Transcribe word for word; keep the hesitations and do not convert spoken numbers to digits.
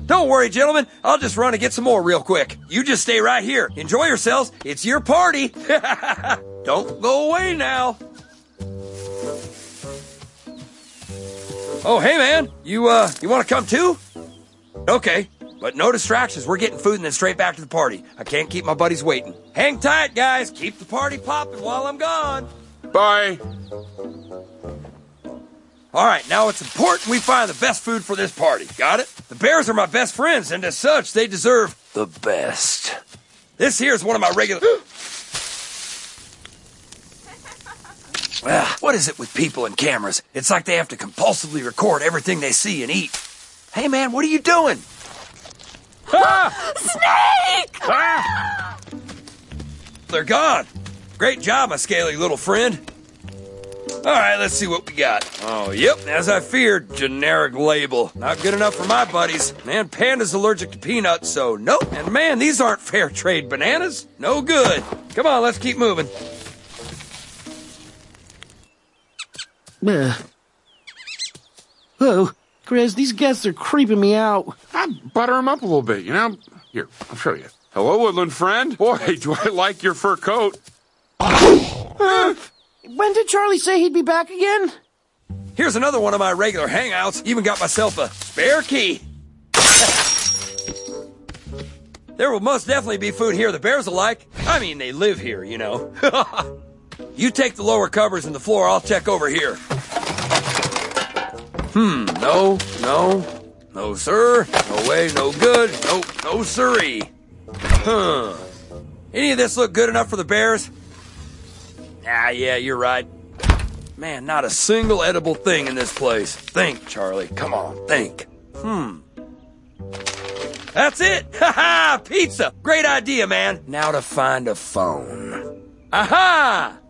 Don't worry, gentlemen. I'll just run and get some more real quick. You just stay right here. Enjoy yourselves. It's your party. Don't go away now. Oh, hey, man. You, uh, you want to come too? Okay. But no distractions. We're getting food and then straight back to the party. I can't keep my buddies waiting. Hang tight, guys. Keep the party popping while I'm gone. Bye. All right, now it's important we find the best food for this party. Got it? The bears are my best friends, and as such, they deserve the best. This here is one of my regular... ah, what is it with people and cameras? It's like they have to compulsively record everything they see and eat. Hey, man, what are you doing? Ah! Snake! Ah! They're gone. Great job, my scaly little friend. All right, let's see what we got. Oh, yep, as I feared, generic label. Not good enough for my buddies. Man, Panda's allergic to peanuts, so nope. And man, these aren't fair trade bananas. No good. Come on, let's keep moving. Uh. Oh, Grizz, these guests are creeping me out. I butter them up a little bit, you know? Here, I'll show you. Hello, woodland friend. Boy, do I like your fur coat. Uh, when did Charlie say he'd be back again? Here's another one of my regular hangouts. Even got myself a spare key. There will most definitely be food here the bears will like. I mean, they live here, you know. You take the lower covers and the floor, I'll check over here. Hmm, no, no, no sir, no way, no good, no, no siree. Huh. Any of this look good enough for the bears? Ah, yeah, you're right. Man, not a single edible thing in this place. Think, Charlie, come on, think. Hmm. That's it! Ha ha! Pizza! Great idea, man. Now to find a phone. Aha!